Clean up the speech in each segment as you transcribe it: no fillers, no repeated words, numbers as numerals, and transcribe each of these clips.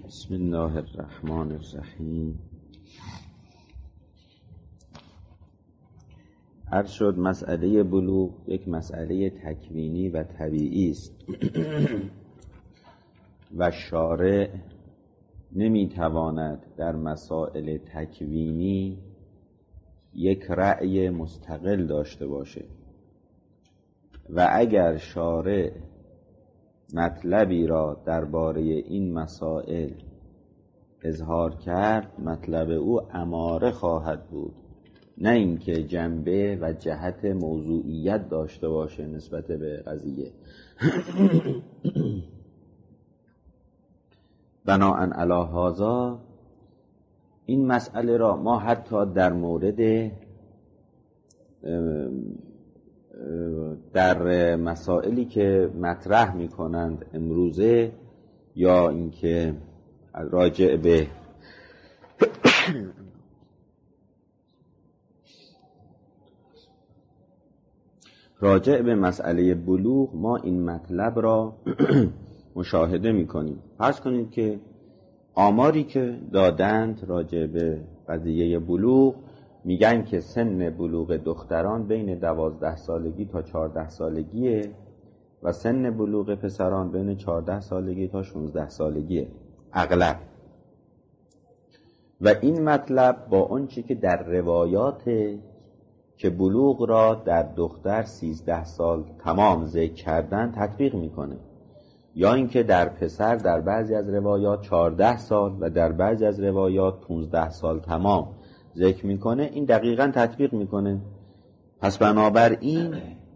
بسم الله الرحمن الرحیم. عرض شد مسئله بلوغ یک مسئله تکوینی و طبیعی است و شارع نمیتواند در مسائل تکوینی یک رأی مستقل داشته باشه و اگر شارع مطلبی را درباره این مسائل اظهار کرد، مطلب او اماره خواهد بود، نه اینکه جنبه و جهت موضوعیت داشته باشه نسبت به قضیه. بناءً علی هذا این مسئله را ما حتی در مورد در مسائلی که مطرح میکنند امروزه یا اینکه راجع به مسئله بلوغ ما این مطلب را مشاهده میکنیم. فرض کنید که آماری که دادند راجع به قضیه بلوغ میگن که سن بلوغ دختران بین 12 سالگی تا 14 سالگیه و سن بلوغ پسران بین 14 سالگی تا 16 سالگیه اغلب. و این مطلب با اون چی که در روایات که بلوغ را در دختر 13 سال تمام ذکر کردن تطبیق میکنه، یا اینکه در پسر در بعضی از روایات 14 سال و در بعضی از روایات 15 سال تمام ذکر میکنه، این دقیقاً تطبیق میکنه. پس بنابراین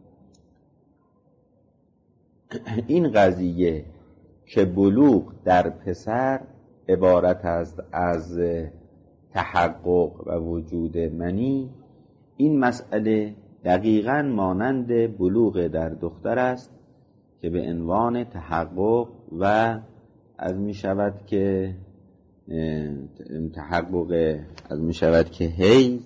این قضیه که بلوغ در پسر عبارت است از تحقق و وجود منی، این مسئله دقیقاً مانند بلوغ در دختر است که به عنوان تحقق و از می شود که حیض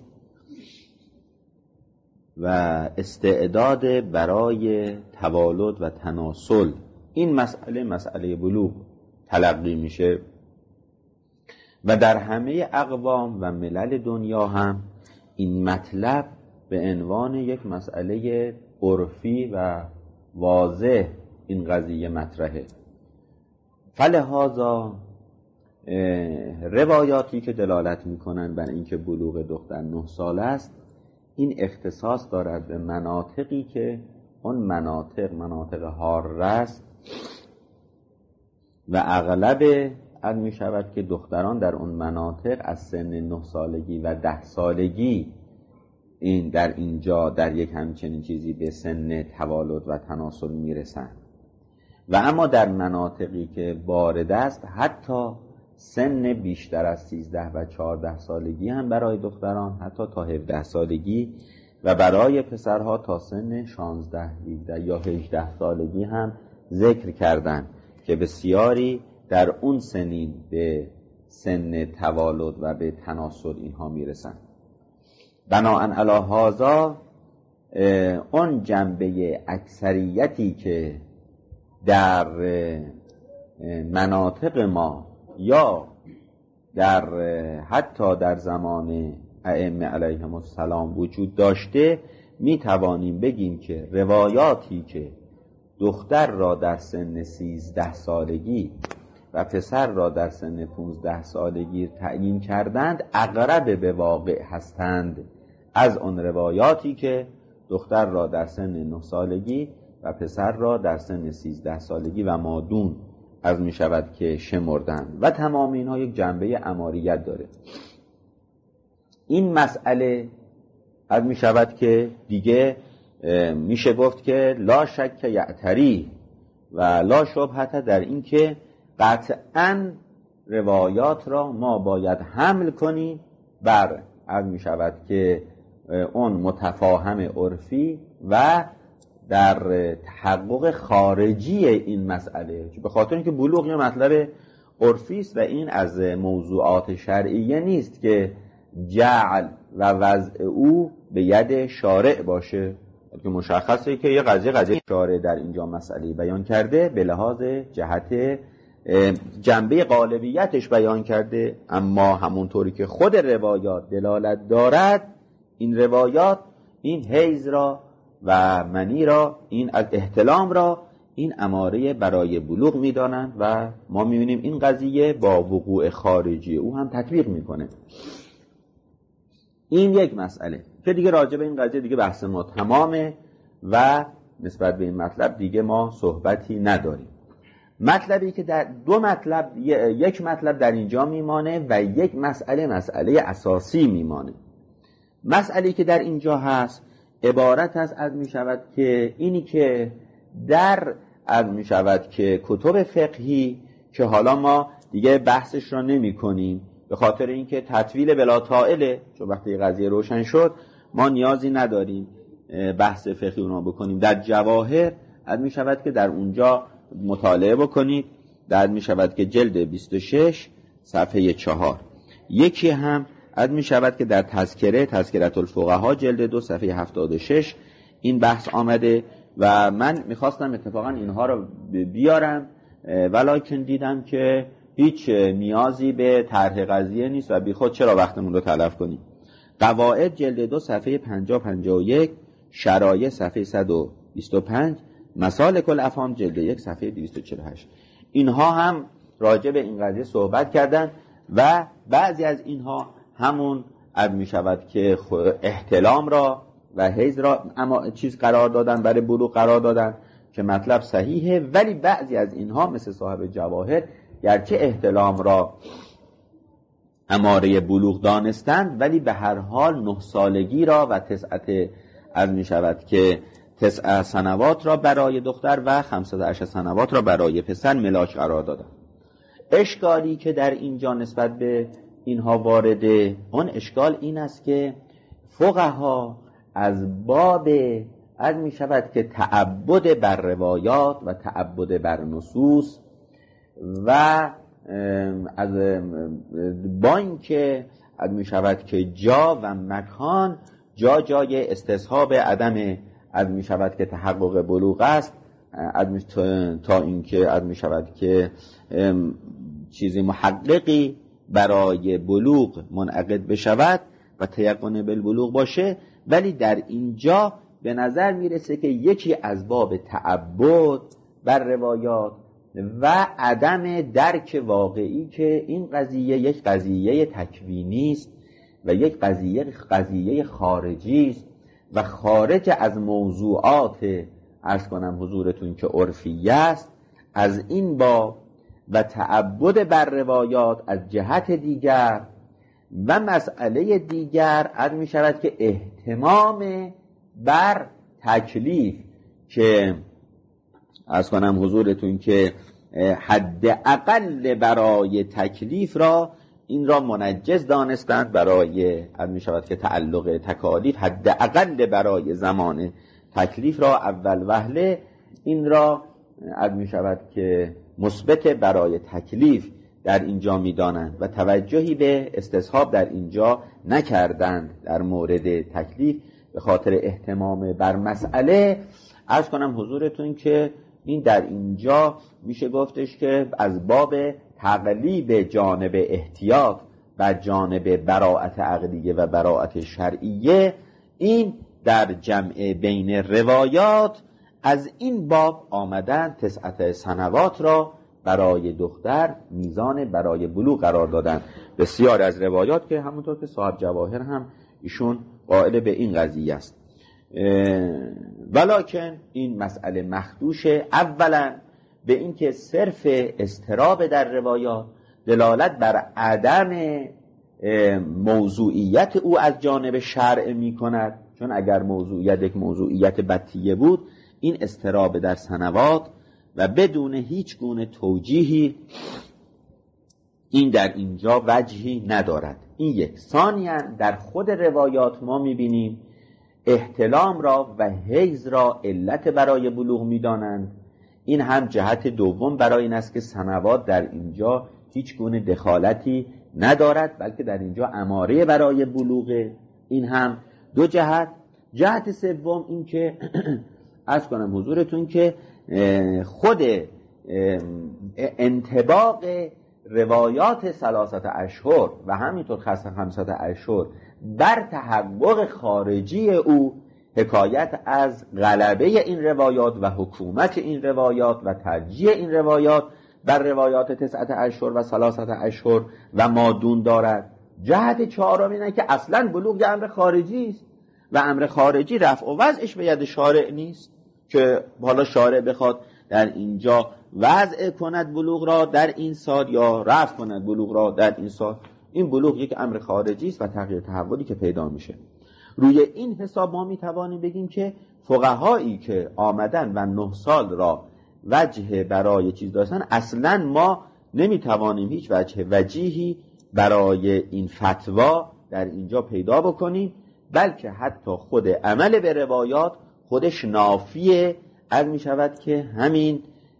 و استعداد برای توالد و تناسل، این مسئله بلوغ تلقی میشه. و در همه اقوام و ملل دنیا هم این مطلب به عنوان یک مسئله عرفی و واضح این قضیه مطرحه. فلهذا روایاتی که دلالت میکنن بر اینکه بلوغ دختر 9 سال است، این اختصاص دارد به مناطقی که اون مناطق حاره است و اغلب از می شود که دختران در اون مناطق از سن 9 سالگی و 10 سالگی این در اینجا در یک همچنین چیزی به سن توالد و تناسل میرسن. و اما در مناطقی که وارد است حتی سن بیشتر از 13 و 14 سالگی هم برای دختران حتی تا 17 سالگی و برای پسرها تا سن 16، 17 یا 18 سالگی هم ذکر کردن که بسیاری در اون سنین به سن توالد و به تناسل اینها میرسن. بناءً علی هذا اون جنبه اکثریتی که در مناطق ما یا در حتی در زمان ائمه علیهم السلام وجود داشته، می توانیم بگیم که روایاتی که دختر را در سن 13 سالگی و پسر را در سن 15 سالگی تعیین کردند اقرب به واقع هستند از اون روایاتی که دختر را در سن 9 سالگی و پسر را در سن 13 سالگی و مادون از می شود که شمردند. و تمام اینها یک جنبه اماریت داره. این مسئله از می شود که دیگه میشه گفت که لا شک یعتری و لا شبهه در این که قطعاً روایات را ما باید حمل کنیم بر از می شود که اون متفاهم عرفی و در تحقق خارجی این مسئله، به خاطر اینکه بلوغ یه مطلب عرفی است و این از موضوعات شرعیه نیست که جعل و وضع او به ید شارع باشه، که مشخصه که یه قضیه شارع در اینجا مسئله بیان کرده به لحاظ جهت جنبه غالبیتش بیان کرده، اما همونطوری که خود روایات دلالت دارد، این روایات این حیض را و منی را، این از احتلام را، این اماره برای بلوغ میدانند و ما میبینیم این قضیه با وقوع خارجی او هم تطبیق میکنه. این یک مسئله که دیگه راجع به این قضیه دیگه بحث ما تمامه و نسبت به این مطلب دیگه ما صحبتی نداریم. مطلبی که در دو مطلب، یک مطلب در اینجا میمانه و یک مسئله اساسی میمانه. مسئله که در اینجا هست عبارت است از میشود که اینی که از میشود که کتب فقهی که حالا ما دیگه بحثش را نمی کنیم به خاطر اینکه تطویل بلا طائله، چون وقتی قضیه روشن شد ما نیازی نداریم بحث فقهی اونا بکنیم. در جواهر از میشود که در اونجا مطالعه بکنید، در میشود که جلد 26 صفحه 4. یکی هم از میشود که در تذکرة الفقها جلد 2 صفحه 76 این بحث آمده و من میخواستم اتفاقا اینها رو بیارم ولکن دیدم که هیچ نیازی به طرح قضیه نیست و بی خود چرا وقتمون رو تلف کنیم. قواعد جلد 2 صفحه 50-51، شرایع صفحه 125، مسالک الافهام جلد 1 صفحه 248. اینها هم راجع به این قضیه صحبت کردن و بعضی از اینها همون می شود که احتلام را و حیض را اما چیز قرار دادن، برای بلوغ قرار دادن که مطلب صحیحه، ولی بعضی از اینها مثل صاحب جواهر گرچه احتلام را اماره بلوغ دانستند ولی به هر حال 9 سالگی را و 9 سنوات را برای دختر و 15 سنوات را برای پسر ملاک قرار دادند. اشکالی که در اینجا نسبت به اینها وارده، اون اشکال این است که فقها از باب می شود که تعبد بر روایات و تعبد بر نصوص و از با اینکه می شود که جا و مکان جای استصحاب عدم می شود که تحقق بلوغ است، تا اینکه می شود که چیزی محققی برای بلوغ منعقد بشود و تیقن بالبلوغ باشه، ولی در اینجا به نظر میرسه که یکی از باب تعبد بر روایات و عدم درک واقعی که این قضیه یک قضیه تکوینی است و یک قضیه خارجی است و خارج از موضوعات عرض کنم حضورتون که عرفی است، از این باب و تعبد بر روایات از جهت دیگر و مسئله دیگر عرض می شود که اهتمام بر تکلیف که عرض کنم حضورتون که حد اقل برای تکلیف را این را منجز دانستند برای عرض می شود که تعلق تکالیف، حد اقل برای زمان تکلیف را اول وهله این را عرض می شود که مثبت برای تکلیف در اینجا می دانند و توجهی به استصحاب در اینجا نکردند در مورد تکلیف به خاطر اهتمام بر مسئله. عرض کنم حضورتون که این در اینجا میشه گفتش که از باب تقلیب جانب احتیاط و جانب براءت عقلیه و براءت شرعیه، این در جمع بین روایات از این باب آمدن 9 سنوات را برای دختر میزان برای بلوغ قرار دادن. بسیار از روایات که همونطور که صاحب جواهر هم ایشون قائل به این قضیه است، ولکن این مسئله مخدوشه اولا به این که صرف اضطراب در روایات دلالت بر عدم موضوعیت او از جانب شرع می کند، چون اگر موضوعیت یک موضوعیت بطیه بود این اضطراب در سنوات و بدون هیچ گونه توجیهی این در اینجا وجهی ندارد. این یک. ثانیاً در خود روایات ما میبینیم احتلام را و حیض را علت برای بلوغ میدانند. این هم جهت دوم برای این است که سنوات در اینجا هیچ گونه دخالتی ندارد، بلکه در اینجا اماره برای بلوغ. این هم دو جهت. جهت سوم این که عرض کنم حضورتون که خود انطباق روایات 3 اشهر و همینطور 5 اشهر بر تحقق خارجی او حکایت از غلبه این روایات و حکومت این روایات و ترجیح این روایات بر روایات 9 اشهر و 3 اشهر و مادون دارد. جهت چهارم اینه که اصلا بلوغ یه امر خارجی است و امر خارجی رفع و وضعش به ید شارع نیست که حالا شارع بخواد در اینجا وضع کند بلوغ را در این سال یا رفع کند بلوغ را در این سال. این بلوغ یک امر خارجی است و تغییر تحولی که پیدا میشه. روی این حساب ما میتوانیم بگیم که فقهایی که آمدن و 9 سال را وجه برای چیز داشتن، اصلا ما نمیتوانیم هیچ وجیهی برای این فتوا در اینجا پیدا بکنیم، بلکه حتی خود عمل به روایات خودش نافیه از می شود که همین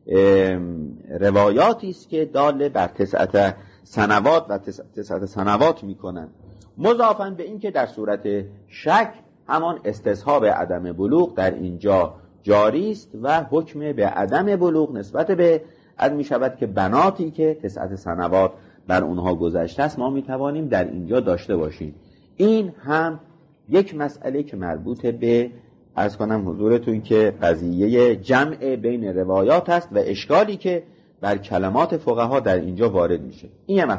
روایاتی است که داله بر 9 سنوات و 9 سنوات می کنند. مضافاً به این که در صورت شک همان استصحاب عدم بلوغ در اینجا جاری است و حکم به عدم بلوغ نسبت به از می شود که بناتی که 9 سنوات بر اونها گذشته است ما می توانیم در اینجا داشته باشیم. این هم یک مسئله که مربوط به عرض کنم حضورتون که قضیه جمع بین روایات است و اشکالی که بر کلمات فقها در اینجا وارد میشه. این یه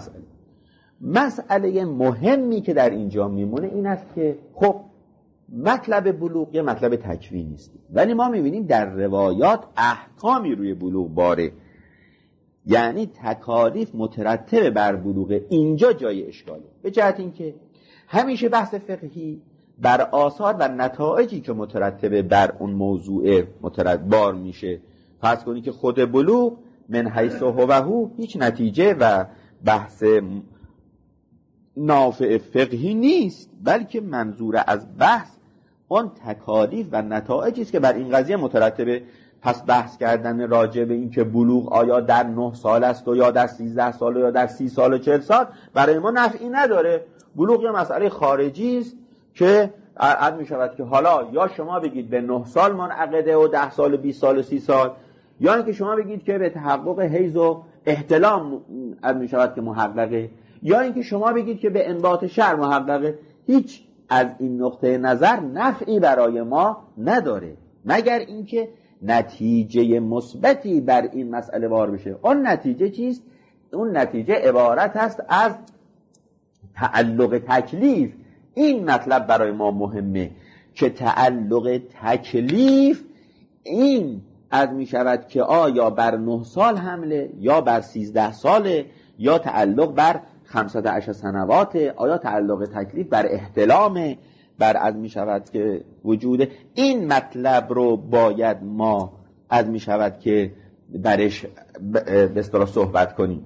مسئله مهمی که در اینجا میمونه این است که خب مطلب بلوغ یه مطلب تکوینی است، ولی ما میبینیم در روایات احکامی روی بلوغ باره، یعنی تکالیف مترتب بر بلوغ. اینجا جای اشکاله به جهت این که همیشه بحث فقهی بر آثار و نتایجی که مترتب بر اون موضوع بار میشه. فرض کنید که خود بلوغ من حیث هو هیچ نتیجه و بحث نافع فقهی نیست، بلکه منظور از بحث اون تکالیف و نتایجی است که بر این قضیه مترتبه. پس بحث کردن راجع به این که بلوغ آیا در 9 سال است و یا در 13 سال و یا در 30 سال و 40 سال برای ما نفعی نداره. بلوغ یه مسئله خارجی است که عد می شود که حالا یا شما بگید به 9 سال منعقده و 10 سال و 20 سال و 30 سال، یا اینکه شما بگید که به تحقق حیض و احتلام عد می شود که محققه، یا اینکه شما بگید که به انبات شرع محققه. هیچ از این نقطه نظر نفعی برای ما نداره مگر اینکه نتیجه مثبتی بر این مسئله وارد بشه. اون نتیجه چیست؟ اون نتیجه عبارت است از تعلق تکلیف. این مطلب برای ما مهمه که تعلق تکلیف این از می شود که آیا بر 9 سال حمله یا بر 13 ساله یا تعلق بر 15 سنوات، آیا تعلق تکلیف بر احتلامه، بر از می شود که وجود این مطلب رو باید ما از می شود که برش به اصطلاح صحبت کنیم.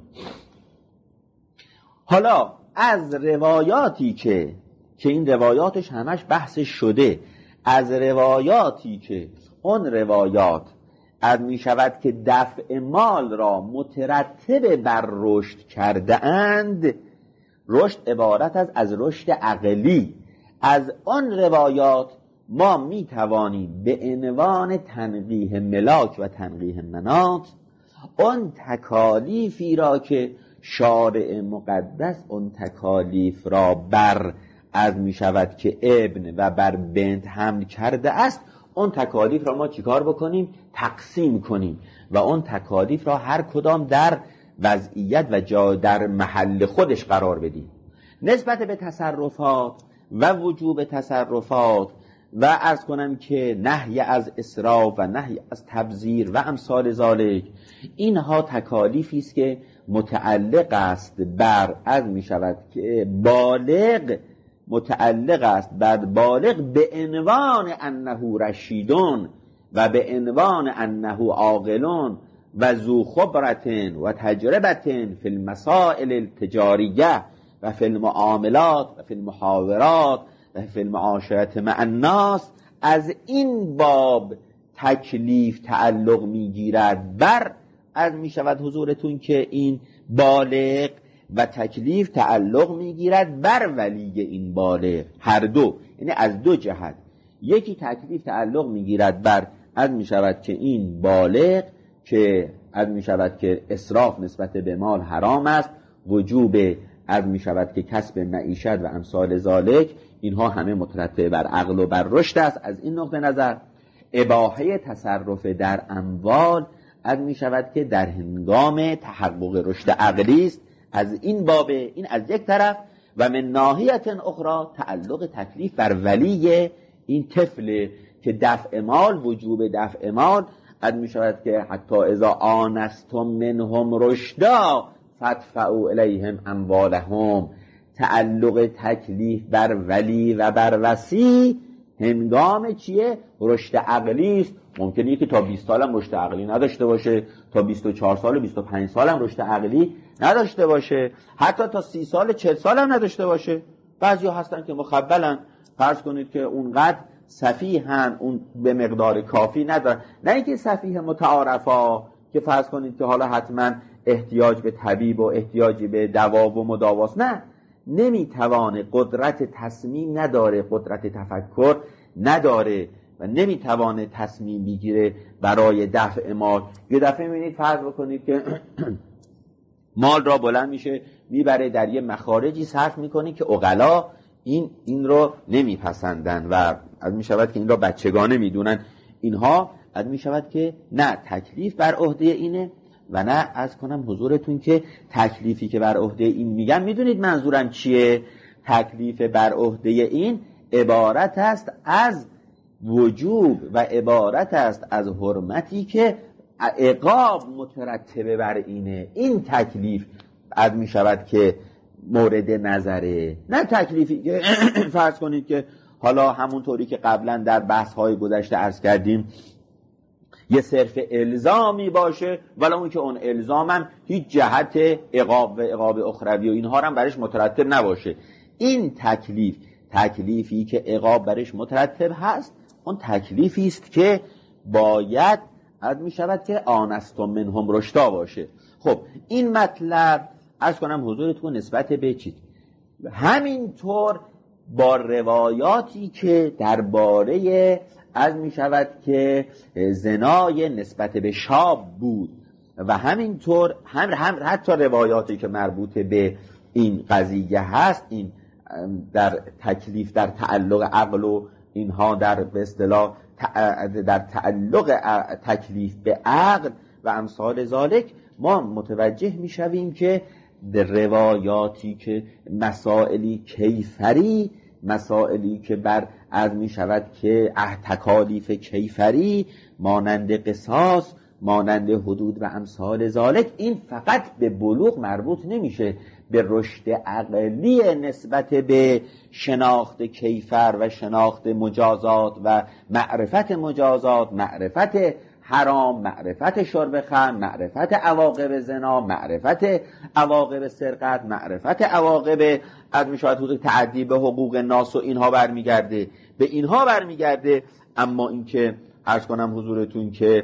حالا از روایاتی که این روایاتش همش بحث شده، از روایاتی که اون روایات از می شود که دفع مال را مترتب بر رشد کرده اند، رشد عبارت از رشد عقلی، از آن روایات ما می توانیم به عنوان تنقیح ملاک و تنقیح مناط اون تکالیفی را که شارع مقدس اون تکالیف را بر از می شود که ابن و بر بنت حمل کرده است، اون تکالیف را ما چیکار بکنیم؟ تقسیم کنیم و اون تکالیف را هر کدام در وضعیت و جا در محل خودش قرار بدیم. نسبت به تصرفات و وجوب تصرفات و عرض کنم که نهی از اسراف و نهی از تبذیر و امثال ذالک، اینها تکالیفی است که متعلق است بر از می شود که بالغ، متعلق است بر بالغ به عنوان انه رشیدون و به عنوان انه عاقلون و ذو خبرتن و تجربتن فی المسائل التجاریه و فی المعاملات و فی المحاورات و فی المعاشرت مع الناس. از این باب تکلیف تعلق میگیرد بر از می شود حضورتون که این بالغ و تکلیف تعلق میگیرد بر ولی این بالغ، هر دو، یعنی از دو جهت. یکی تکلیف تعلق میگیرد بر از می شود که این بالغ که از می شود که اسراف نسبت به مال حرام است، وجوب از می شود که کسب معیشت و امثال ذالک، اینها همه مترتب بر عقل و بر رشد است. از این نقطه نظر اباحه تصرف در اموال از می شود که در هنگام تحقق رشد عقلی است. از این باب این از یک طرف، و من ناحیه اخرى تعلق تکلیف بر ولی این طفل که دفع مال، وجوب دفع مال از می شود که حتی اذا آنستم منهم رشدا فادفعوا الیهم اموالهم، تعلق تکلیف بر ولی و بر وصی هنگام چیه؟ رشد عقلی است. ممکنه که تا 20 سالم رشد عقلی نداشته باشه، تا 24 سال و 25 سالم رشد عقلی نداشته باشه، حتی تا 30 سال 40 سالم نداشته باشه. بعضیا هستن که مخبلن، فرض کنید که اونقدر سفیهن، اون به مقدار کافی ندارن، نه اینکه سفیه متعارفا که فرض کنید که حالا حتما احتیاج به طبیب و احتیاجی به دوا و مداواست، نه، نمیتوانه، قدرت تصمیم نداره، قدرت تفکر نداره و نمیتوانه تصمیم بگیره برای دفع مال. یه دفعه میبینید فرض بکنید که مال را بلند میشه میبره در یه مخارجی صرف میکنه که عقلا این رو نمیپسندن و از میشود که این را بچگانه میدونن. اینها از میشود که نه تکلیف بر عهده اینه و نه از کنم حضورتون که تکلیفی که بر عهده این میگم، میدونید منظورم چیه؟ تکلیف بر عهده این عبارت است از وجوب و عبارت است از حرمتی که عقاب مترتبه بر اینه. این تکلیف از می شود که مورد نظره، نه تکلیفی که فرض کنید که حالا همونطوری که قبلا در بحث های گذشته عرض کردیم یه صرف الزامی باشه، ولی اون که اون الزامم هیچ جهت عقاب و عقاب اخروی و اینها هم برش مترتب نباشه. این تکلیفی که عقاب برش مترتب هست، اون تکلیفی است که باید از می شود که آنستم منهم رشدا باشه. خب این مطلب عرض کنم حضورتون نسبت به چیز، همینطور با روایاتی که درباره از می شود که زنای نسبت به شاب بود و همینطور هم حتی روایاتی که مربوط به این قضیه هست، این در تکلیف در تعلق عقل و اینها در به اصطلاح در تعلق تکلیف به عقل و امثال ذالک، ما متوجه میشویم که در روایاتی که مسائلی کیفری، مسائلی که بر از می شود که تکالیف کیفری مانند قصاص، مانند حدود و امثال ذالک، این فقط به بلوغ مربوط نمیشه، به رشد عقلی نسبت به شناخت کیفر و شناخت مجازات و معرفت مجازات، معرفت حرام، معرفت شرب خمر، معرفت عواقب زنا، معرفت عواقب سرقت، معرفت عواقب از میشود تعدی به حقوق ناس و اینها برمیگرده، به اینها برمیگرده. اما اینکه عرض کنم حضورتون که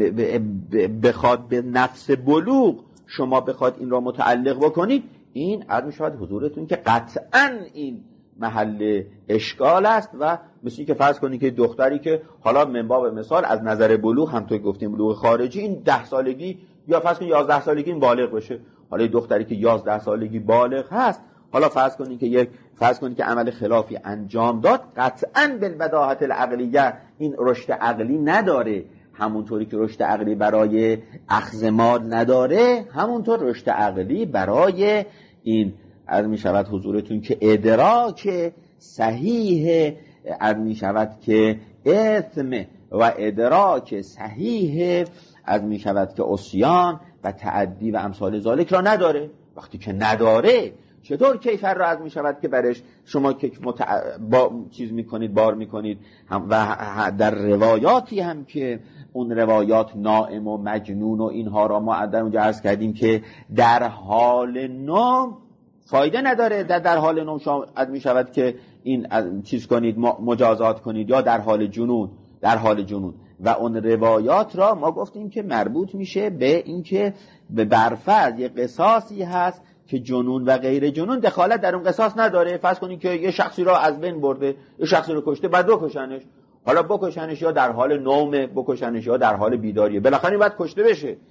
بخواد به نفس بلوغ شما بخواد این را متعلق بکنید، این عرض میشود حضورتون که قطعاً این محل اشکال است. و مثل که فرض کنید که دختری که حالا من باب مثال از نظر بلوغ هم توی گفتیم بلوغ خارجی، این 10 سالگی یا فرض کنید 11 سالگی این بالغ بشه، حالا دختری که 11 سالگی بالغ هست، حالا فرض کنید که عمل خلافی انجام داد، قطعاً بالبداهت العقلیه این رشد عقلی نداره. همونطوری که رشد عقلی برای اخذ مال نداره، همونطور رشد عقلی برای این از می شود حضورتون که ادراک صحیح از می شود که اثم و ادراک صحیح از می شود که عصیان و تعدی و امثال ذالک را نداره. وقتی که نداره چطور کیفر را از می شود که برش شما که چیز می کنید، بار می کنید. و در روایاتی هم که اون روایات نائم و مجنون و اینها را ما در اونجا عرض کردیم که در حال نوم فایده نداره، در حال نوم شما می شود که این چیز کنید، مجازات کنید، یا در حال جنون و اون روایات را ما گفتیم که مربوط میشه به این که به برفرض یه قصاصی هست که جنون و غیر جنون دخالت در اون قصاص نداره. فرض کنید که یه شخصی را از بین برده، یه شخصی رو کشته، بعد بکشنش، حالا بکشنش یا در حال نوم، بکشنش یا در حال بیداریه، بالاخره باید کشته بشه.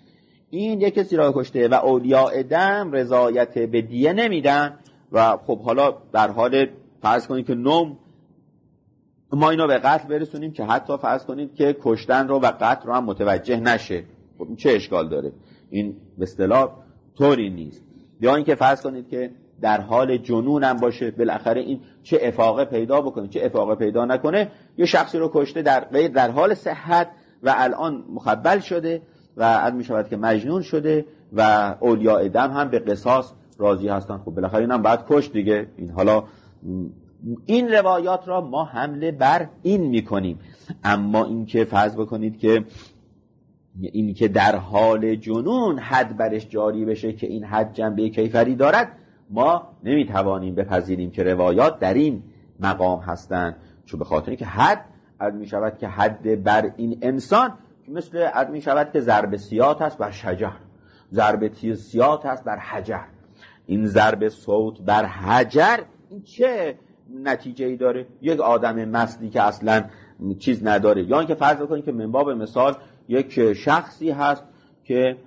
این یک کسی را کشته و اولیاء دم رضایت به دیه نمیدن و خب حالا در حال فرض کنید که نوم ما اینو به قتل برسونیم که حتی فرض کنید که کشتن رو و قتل رو هم متوجه نشه، خب چه اشکال داره؟ این به اصطلاح طوری نیست. یا اینکه فرض کنید که در حال جنون هم باشه، بالاخره این چه افاقه پیدا بکنه چه افاقه پیدا نکنه، یه شخصی رو کشته در حال صحت و الان مخبل شده و عد می شود که مجنون شده و اولیاء دم هم به قصاص راضی هستن، خب بالاخره اینم باید کشت دیگه. این حالا این روایات را ما حمله بر این میکنیم. اما اینکه فرض بکنید که این که در حال جنون حد برش جاری بشه که این حد جنبه کیفری دارد، ما نمیتوانیم بپذیریم که روایات در این مقام هستند، چون به خاطر اینکه حد می شود که حد بر این انسان مثل می شود که ضرب سیات است بر شجر، ضرب سیات است بر حجر. این ضرب صوت بر حجر این چه نتیجه‌ای داره؟ یک آدم مستی که اصلا چیز نداره، یا اینکه فرض بکنید که من باب مثال یک شخصی هست که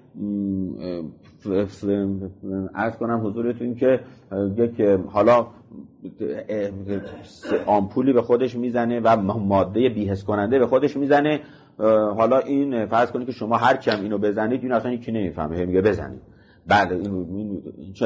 عرض کنم حضورتون که یک حالا آمپولی به خودش میزنه و ماده بی‌حس کننده به خودش میزنه، حالا این فرض کنید که شما هر کم اینو بزنید این اصلا هیچی نمیفهمه، میگه بزنید. بله این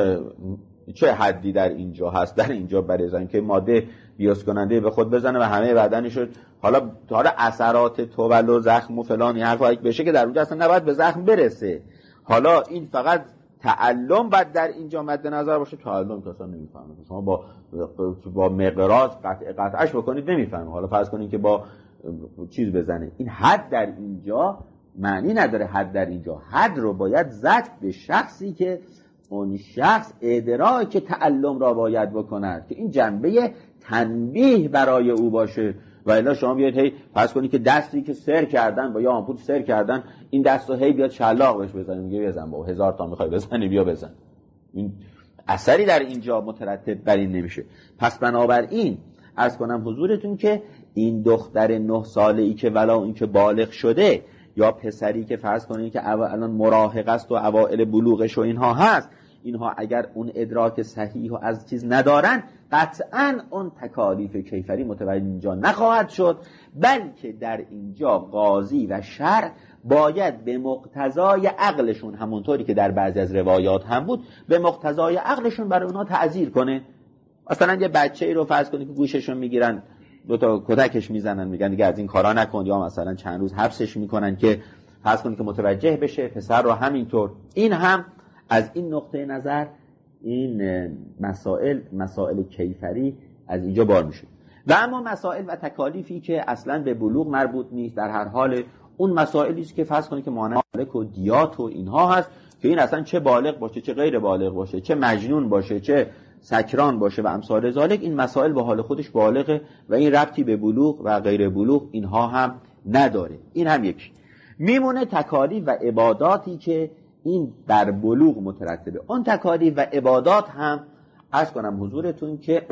چه حدی در اینجا هست؟ در اینجا برای اینکه ماده بی‌حس کننده به خود بزنه و همه بدنش حالا اثرات توبل و زخم و فلان این حرفا بشه که در اونجا اصلا نباید به زخم برسه. حالا این فقط تعلم باید در اینجا مد نظر باشه، تعلم که اصلا نمیفهمه، شما با مقراض قطعش بکنید نمیفهمه، حالا فرض کنید که با چیز بزنه. این حد در اینجا معنی نداره. حد در اینجا حد رو باید زد به شخصی که اون شخص ادراک تعلم را باید بکند که این جنبه تنبیه برای او باشه. و الا شما بیاید هی فرض کنید که دستی که سر کردن با یا آمپول سر کردن این دستو هی بیاد شلاق بهش بزنه، میگه بزن با 1000 تا میخوای بزنی بیا بزن. این اثری در اینجا مترتب بر این نمیشه. پس بنابراین عرض کنم حضورتون که این دختر 9 ساله‌ای که ولا این که بالغ شده یا پسری که فرض کنید که الان مراهق است و اوائل بلوغش و اینها هست، اینها اگر اون ادراک صحیح و از چیز ندارن قطعاً اون تکالیف کیفری متوجه اینجا نخواهد شد، بلکه در اینجا قاضی و شرع باید به مقتضای عقلشون، همونطوری که در بعضی از روایات هم بود، به مقتضای عقلشون برای اونها تعزیر کنه. مثلا یه بچه‌ای رو فرض کنید که گوششون میگیرن 2 تا کتکش میزنن، میگن دیگه از این کارا نکن، یا مثلا چند روز حبسش میکنن که فرض کنید که متوجه بشه. پسر رو همینطور. این هم از این نقطه نظر این مسائل کیفری از اینجا بار میشه. و اما مسائل و تکالیفی که اصلا به بلوغ مربوط نیست، در هر حال اون مسائلی است که فرض کنید که مانند مالک و دیات و اینها هست که این اصلا چه بالغ باشه چه غیر بالغ باشه، چه مجنون باشه چه سکران باشه و امثال ذالک، این مسائل به حال خودش بالغه و این ربطی به بلوغ و غیر بلوغ اینها هم نداره. این هم یکی. میمونه تکالیف و عباداتی که این بر بلوغ مترتبه. اون تکالیف و عبادات هم عرض کنم حضورتون که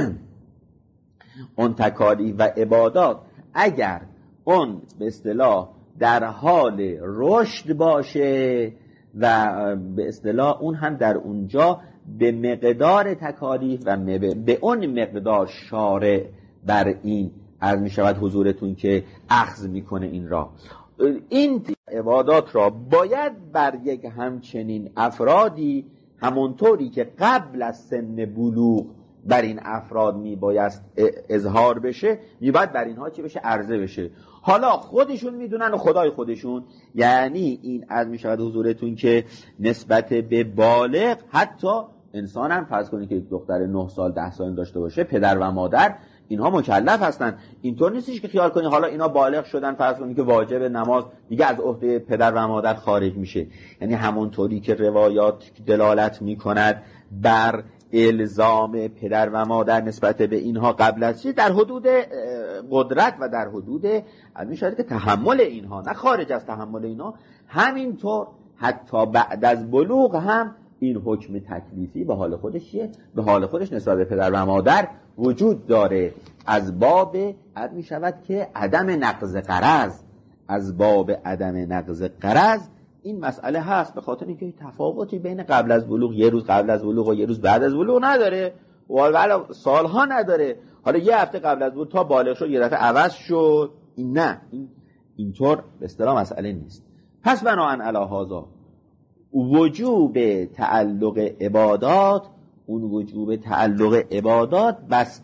اون تکالیف و عبادات اگر اون به اصطلاح در حال رشد باشه و به اصطلاح اون هم در اونجا به مقدار تکالیف و به اون مقدار شارع بر این عرض می شود حضورتون که اخذ میکنه این را، این عبادات را باید بر یک همچنین افرادی همونطوری که قبل از سن بلوغ بر این افراد میبایست اظهار بشه، میباید بر اینها چی بشه؟ عرضه بشه. حالا خودشون میدونن و خدای خودشون، یعنی این از میشود حضورتون که نسبت به بالغ حتی انسان هم فرض کنید که یک دختر 9 سال 10 سال داشته باشه، پدر و مادر اینها مکلف هستن. اینطور نیستش که خیال کنید حالا اینا بالغ شدن فرض کنید که واجب نماز دیگه از عهده پدر و مادر خارج میشه. یعنی همونطوری که روایات دلالت میکند بر الزام پدر و مادر نسبت به اینها قبل از چیز در حدود قدرت و در حدود میشه که تحمل اینها، نه خارج از تحمل اینها، همینطور حتی بعد از بلوغ هم این حکم تکلیفی به حال خودش چیه؟ به حال خودش نسبت به پدر و مادر وجود داره. از باب می شود که عدم نقض قرض، از باب عدم نقض قرض این مسئله هست، به خاطر اینکه تفاوتی بین قبل از بلوغ، یه روز قبل از بلوغ و یه روز بعد از بلوغ نداره، و سالها نداره. حالا یه هفته قبل از بلوغ تا بالغ شد یه دفعه عوض شد، این نه، اینطور به اصطلاح مسئله نیست. پس بناهن علی هذا وجوب تعلق عبادات، اون وجوب تعلق عبادات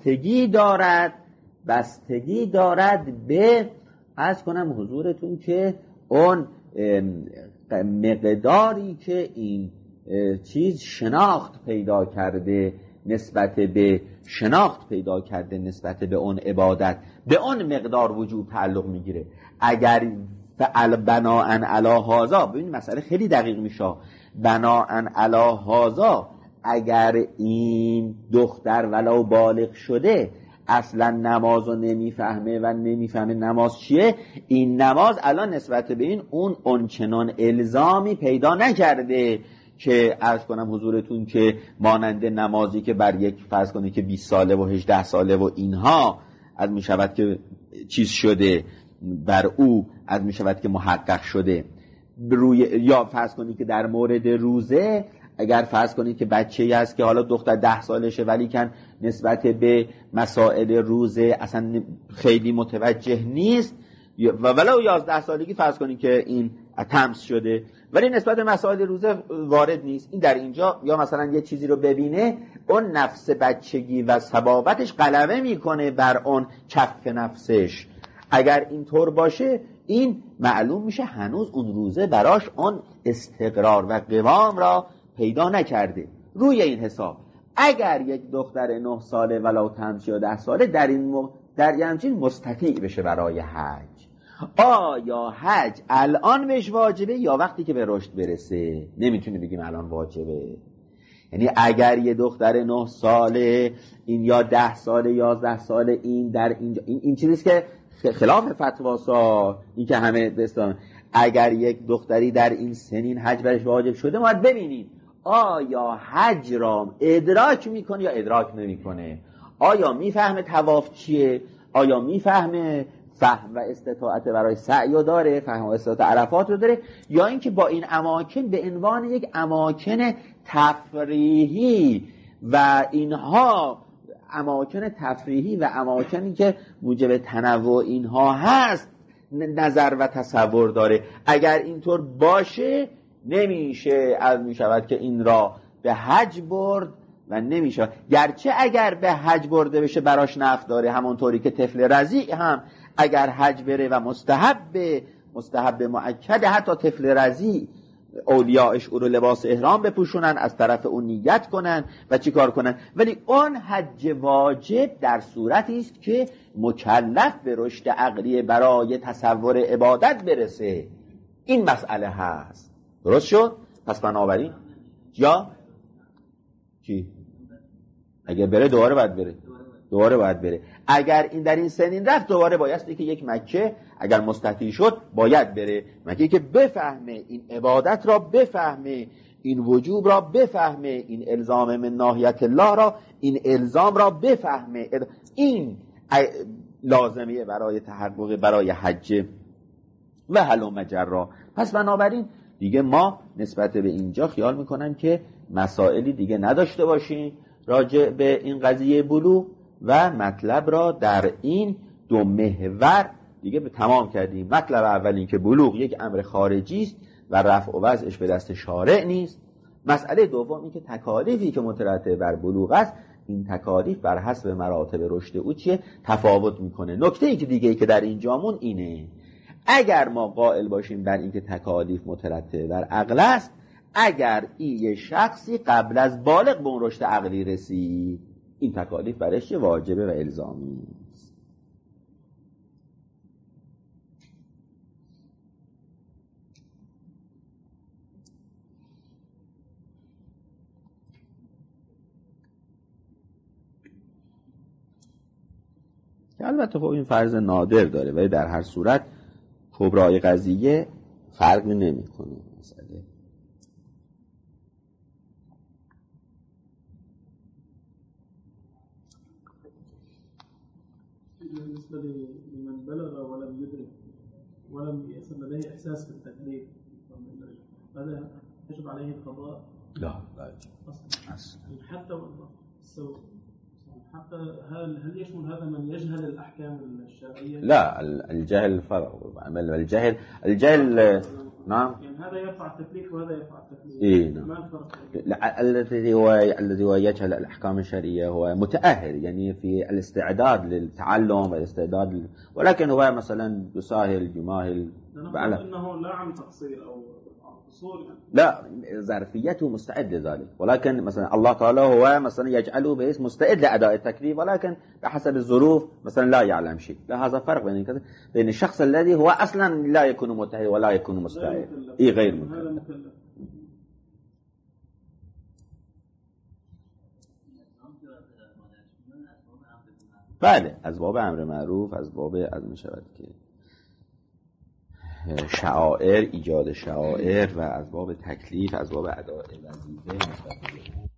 بستگی دارد به، عرض کنم حضورتون که اون مقداری که این چیز شناخت پیدا کرده نسبت به اون عبادت، به اون مقدار وجوب تعلق میگیره. اگر بناءً علی هذا، ببین مسئله خیلی دقیق میشه، بناءً علی هذا اگر این دختر ولو بالغ شده اصلا نمازو نمیفهمه و نمیفهمه نماز چیه، این نماز الان نسبت به این اون اونچنان الزامی پیدا نکرده که عرض کنم حضورتون که مانند نمازی که بر یک فرض کنه که 20 ساله و 18 ساله و اینها از میشود که چیز شده، بر او از میشود که محقق شده یا فرض کنید که در مورد روزه، اگر فرض کنید که بچه‌ای هست که حالا دختر 10 سالشه ولی کن نسبت به مسائل روزه اصلا خیلی متوجه نیست، و ولو 11 سالگی فرض کنید که این تمس شده ولی نسبت به مسائل روزه وارد نیست، این در اینجا یا مثلا یه چیزی رو ببینه، اون نفس بچگی و صبابتش غلبه میکنه بر اون کف نفسش. اگر اینطور باشه این معلوم میشه هنوز اون روزه براش اون استقرار و قوام را پیدا نکرده. روی این حساب اگر یک دختر 9 ساله ولو تمس یا 10 ساله در یه همچین مستطیع بشه برای حج، آیا حج الان بهش واجبه یا وقتی که به رشد برسه؟ نمیتونه بگیم الان واجبه. یعنی اگر یه دختر 9 ساله این یا 10 ساله 11 ساله این در اینجا این چیزیست که خلاف فتواسا، این که همه دستان، اگر یک دختری در این سنین حج برش واجب شده ما ببینیم آیا حج را ادراک میکنه یا ادراک نمیکنه، آیا میفهمه طواف چیه، آیا میفهمه فهم و استطاعت برای سعی داره، فهم و استطاعت عرفات رو داره، یا اینکه با این اماکن به عنوان یک اماکن تفریحی و اینها اماکن تفریحی و اماکنی که موجب تنوع اینها هست نظر و تصور داره. اگر اینطور باشه نمیشه از میشود که این را به حج برد و نمیشه، گرچه اگر به حج برده بشه براش نفع داره، همونطوری که طفل رضیع هم اگر حج بره و مستحب مؤکد، حتی طفل رضیع اولیاءش او رو لباس احرام بپوشونن، از طرف اون نیت کنن و چی کار کنن، ولی اون حج واجب در صورتی است که مکلف به رشد عقلی برای تصور عبادت برسه. این مسئله هست، درست شد؟ پس بنابراین یا چی؟ اگر بره دوباره باید بره. اگر این در این سنین رفت دوباره بایستی که یک مکه اگر مستطیع شد باید بره مکه که بفهمه این عبادت را، بفهمه این وجوب را، بفهمه این الزام من ناحیت الله را، این الزام را بفهمه. این لازمیه برای تحقق برای حج و هلم جرا. پس بنابراین دیگه ما نسبت به اینجا خیال میکنم که مسائلی دیگه نداشته باشیم راجع به این قضیه بلوغ و مطلب را در این دو محور دیگه به تمام کردیم. مطلب اول این که بلوغ یک امر خارجی است و رفع و وضعش به دست شارع نیست. مسئله دوم این که تکالیفی که مترتب بر بلوغ است، این تکالیف بر حسب مراتب رشد او چیه تفاوت میکنه. نکته ای که دیگه که در اینجامون اینه، اگر ما قائل باشیم بر این که تکالیف مترتب بر عقل است، اگر این شخصی قبل از بالغ به اون رشد عقلی رسید، این تکالیف برش واجبه و الزامی است. البته خب این فرض نادر داره ولی در هر صورت کبرای قضیه فرق نمیکنه مسئله. بالنسبة لمن بلغ ولم يدرك ولم يصل لديه إحساس بالتكليف هذا يجب عليه القضاء؟ لا أصلا. حتى هل يشمل هذا من يجهل الأحكام الشرعية؟ لا، الجهل فرق. الجهل نعم. يعني هذا يرفع التكليف وهذا يرفع التكليف. إيه نعم. الذي هو يجهل الأحكام الشرعية هو متأهل، يعني في الاستعداد للتعلم والاستعداد ولكن هو مثلا يساهل يماهل. إنه لا عن تقصير أو قصور يعني. لا، ظرفيته مستعد لذلك، ولكن مثلا الله تعالى هو مثلا يجعله بحيث مستعد لأداء التكليف، ولكن بحسب الظروف مثلا لا يعلم شيء. لا، هذا فرق بين الشخص الذي هو أصلا لا يكون متأهل ولا يكون مستعد. غير مكلف. بله، اسباب امر معروف، اسباب از میشود که شعائر، ایجاد شعائر و اسباب تکلیف، اسباب اداء وظیفه